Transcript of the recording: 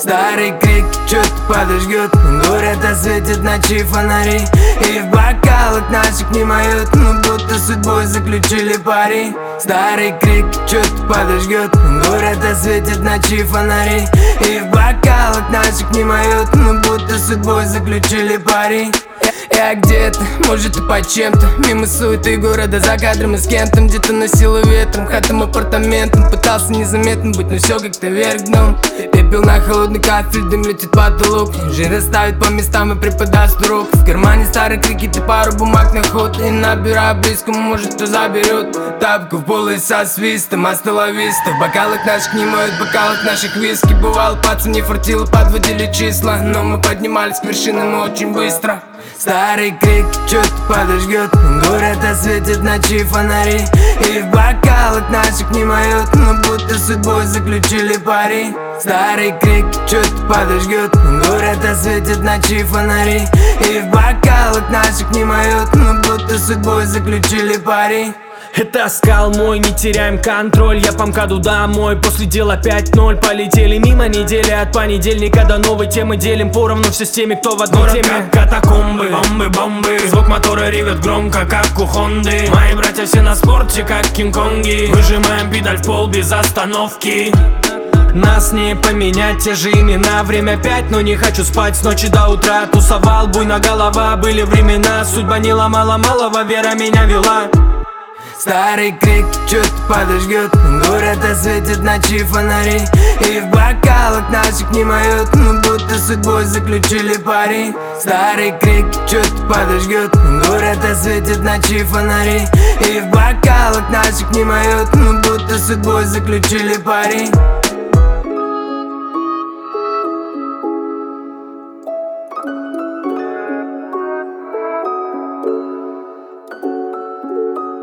Старый крик, чё-то подожгет. Город осветит ночи фонари, и в бокалах наших не моют, ну будто судьбой заключили пари. Старый крик, чё-то подожгет. Город осветит ночи фонари, и в бокалах наших не моют, ну будто судьбой заключили пари. Я где-то, может и по чем-то, мимо суеты города, за кадром и с кем-то. Где-то носило ветром, хатам, апартаментом. Пытался незаметно быть, но все как-то вверх дном. Пепел на холодный кафель, дым летит потолок. Жизнь расставит по местам и преподаст урок. В кармане старый крикет и пару бумаг на ход. И набираю близкому, может кто заберет. Тапку в пол и со свистом, остановиста. В бокалах наших не моют, в бокалах наших виски. Бывало, пацан не фартило, подводили числа, но мы поднимались к вершинам очень быстро. Старый крик, чё-то подожгет. Город осветит ночи фонари, и в бокалах наших не моют, но будто судьбой заключили пари. Старый крик, чё-то подожгет. Город осветит ночи фонари, и в бокалах наших не моют, но будто судьбой заключили пари. Это скал мой, не теряем контроль. Я по МКАДу домой, после дела 5-0. Полетели мимо недели, от понедельника до новой темы. Делим поровну все с теми, кто в одной теме. Как катакомбы, бомбы, бомбы. Звук мотора ревет громко, как у Хонды. Мои братья все на спорте, как Кинг-Конги. Выжимаем педаль в пол без остановки. Нас не поменять, те же имена. Время 5, но не хочу спать с ночи до утра. Тусовал, буйно голова, были времена. Судьба не ломала малого, вера меня вела. Старый крик, чё-то подожгет. Город осветит ночи фонари, и в бокалах наших не моют, ну будто судьбой заключили пари. Старый крик, чё-то подожгет. Город осветит ночи фонари, и в бокалах наших не моют, ну будто судьбой заключили пари.